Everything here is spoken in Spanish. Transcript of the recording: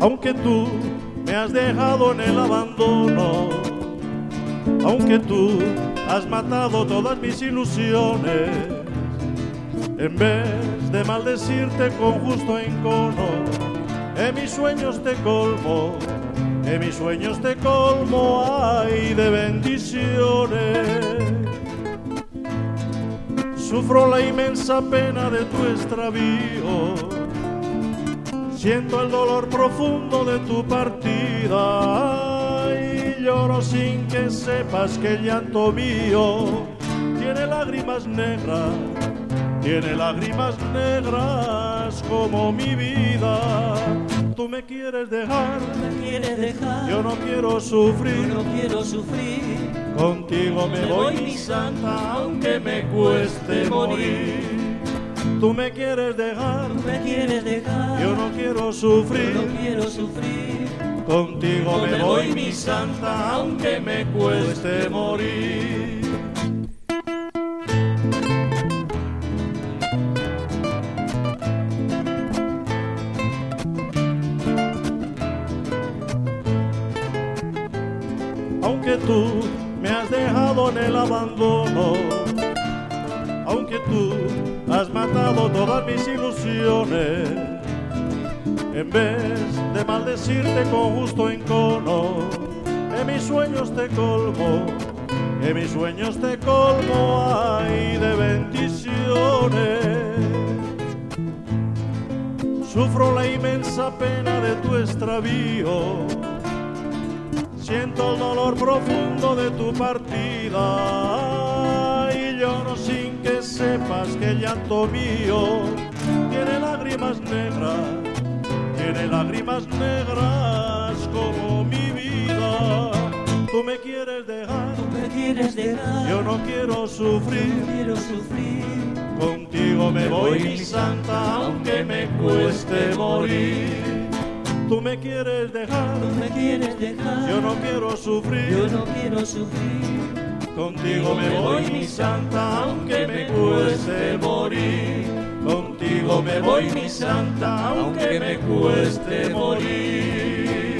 Aunque tú me has dejado en el abandono, aunque tú has matado todas mis ilusiones, en vez de maldecirte con justo encono, en mis sueños te colmo, en mis sueños te colmo, ay, de bendiciones. Sufro la inmensa pena de tu extravío, siento el dolor profundo de tu partida, ay, lloro sin que sepas que el llanto mío tiene lágrimas negras, tiene lágrimas negras como mi vida. Tú me quieres dejar, yo no quiero sufrir, contigo me voy mi santa, aunque me cueste morir. Tú me quieres dejar, yo no quiero sufrir, contigo me voy mi santa, aunque me cueste morir. Aunque tú me has dejado en el abandono, aunque tú has matado todas mis ilusiones, en vez de maldecirte con justo encono, en mis sueños te colmo, en mis sueños te colmo, ay, de bendiciones. Sufro la inmensa pena de tu extravío, siento el dolor profundo de tu partida, y lloro sin que sepas que el llanto mío tiene lágrimas negras como mi vida. Tú me quieres dejar, yo no quiero sufrir, contigo me voy mi santa, aunque me cueste morir. Tú me quieres dejar, yo no quiero sufrir, contigo me voy mi santa, aunque me cueste morir. Contigo me voy mi santa, aunque me cueste morir.